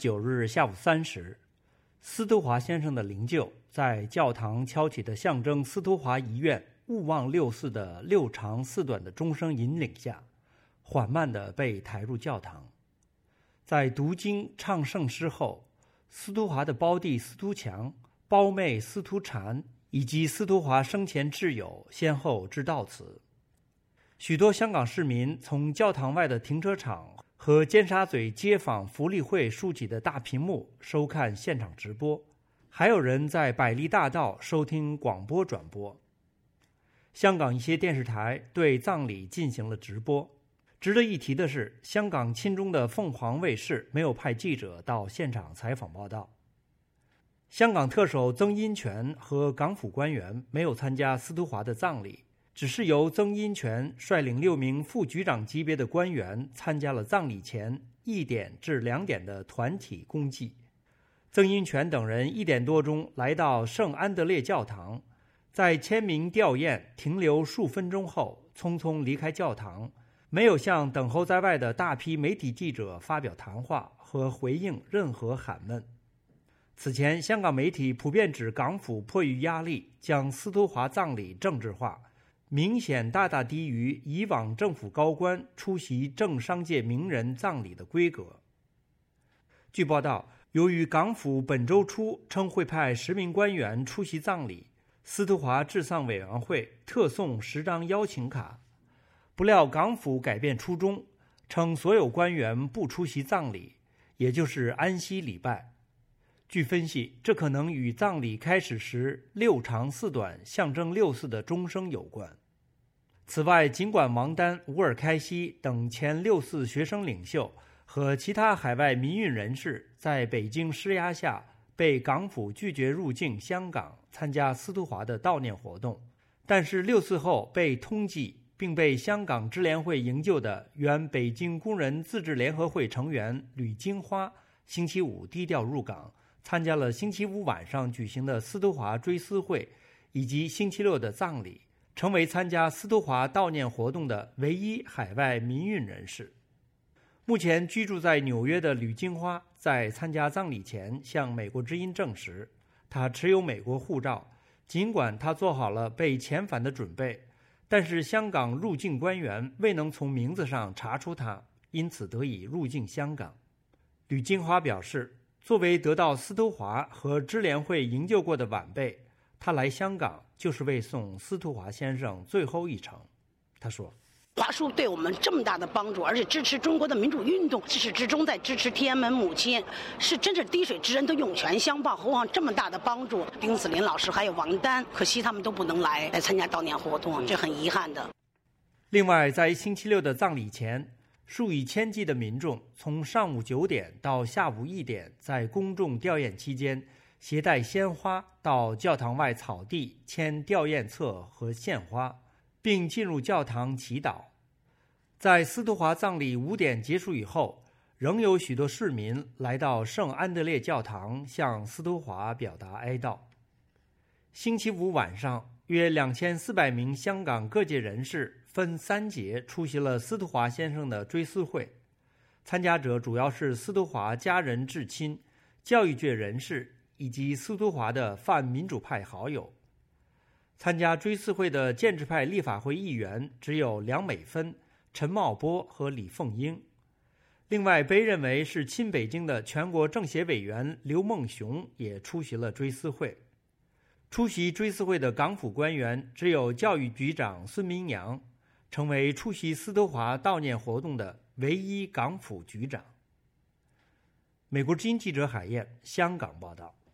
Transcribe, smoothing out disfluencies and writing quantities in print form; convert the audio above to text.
29日下午3时，司徒华先生的灵柩在教堂敲起的象征司徒华遗愿勿忘六四的6长4短的钟声引领下，缓慢地被抬入教堂。在读经唱圣诗后，司徒华的胞弟司徒强、胞妹司徒婵以及司徒华生前挚友先后致悼词。许多香港市民从教堂外的停车场和尖沙咀街坊福利会竖起的大屏幕收看现场直播，还有人在百利大道收听广播转播。香港一些电视台对葬礼进行了直播。值得一提的是，香港亲中的凤凰卫视没有派记者到现场采访报道。香港特首曾荫权和港府官员没有参加司徒华的葬礼，只是由曾荫权率领6名副局长级别的官员参加了葬礼前1点至2点的团体公祭。曾荫权等人1点多钟来到圣安德烈教堂，在签名吊唁停留数分钟后匆匆离开教堂，没有向等候在外的大批媒体记者发表谈话和回应任何喊问。此前，香港媒体普遍指港府迫于压力将司徒华葬礼政治化，明显大大低于以往政府高官出席政商界名人葬礼的规格。据报道，由于港府本周初称会派10名官员出席葬礼，司徒华治丧委员会特送10张邀请卡。不料港府改变初衷，称所有官员不出席葬礼，也就是安息礼拜。据分析，这可能与葬礼开始时6长4短象征6四的钟声有关。此外，尽管王丹、吴尔开西等前6四学生领袖和其他海外民运人士在北京施压下被港府拒绝入境香港参加司徒华的悼念活动，但是6四后被通缉并被香港支联会营救的原北京工人自治联合会成员吕金花星期五低调入港，参加了星期五晚上举行的司徒华追思会以及星期六的葬礼，成为参加司徒华悼念活动的唯一海外民运人士。目前居住在纽约的吕金花在参加葬礼前向美国之音证实，她持有美国护照，尽管她做好了被遣返的准备，但是香港入境官员未能从名字上查出她，因此得以入境香港。吕金花表示，作为得到司徒华和支联会营救过的晚辈，他来香港就是为送司徒华先生最后一程。他说， 华叔对我们这么大的帮助，而且支持中国的民主运动，自始至终在支持天安门母亲，是真是滴水之恩都涌泉相报。何况这么大的帮助，丁子霖老师还有王丹，可惜他们都不能来参加悼念活动，这很遗憾的。 另外，在星期六的葬礼前，数以千计的民众从上午9点到下午1点，在公众吊唁期间携带鲜花到教堂外草地签吊唁册和献花，并进入教堂祈祷。在司徒华葬礼5点结束以后，仍有许多市民来到圣安德烈教堂向司徒华表达哀悼。星期五晚上，约2400名香港各界人士分3节出席了司徒华先生的追思会，参加者主要是司徒华家人至亲、教育界人士以及司徒华的泛民主派好友。参加追思会的建制派立法会议员只有梁美芬、陈茂波和李凤英。另外，被认为是亲北京的全国政协委员刘梦熊也出席了追思会。出席追思会的港府官员只有教育局长孙明扬，成为出席司徒华悼念活动的唯一港府局长。美国之音记者海燕，香港报道。